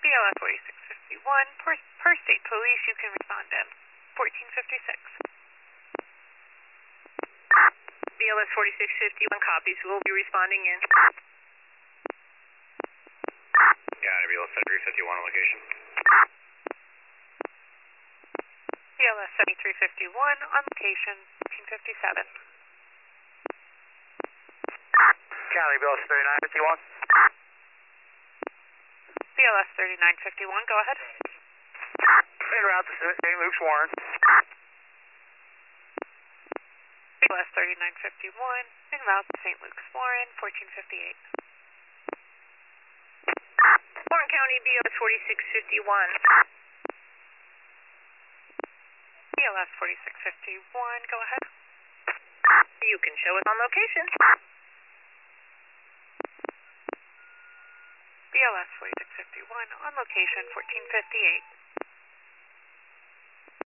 BLS 4651, per state police, you can respond in 1456. BLS 4651 copies. We'll be responding in. Got it, BLS 7351 on location. BLS 7351 on location 1457. County, BLS 3951. BLS 3951, go ahead. En route to St. Luke's Warren. BLS 3951 en route to St. Luke's Warren 1458. Warren County, BLS 4651. BLS 4651, go ahead. You can show us on location. BLS 4651 on location 1458.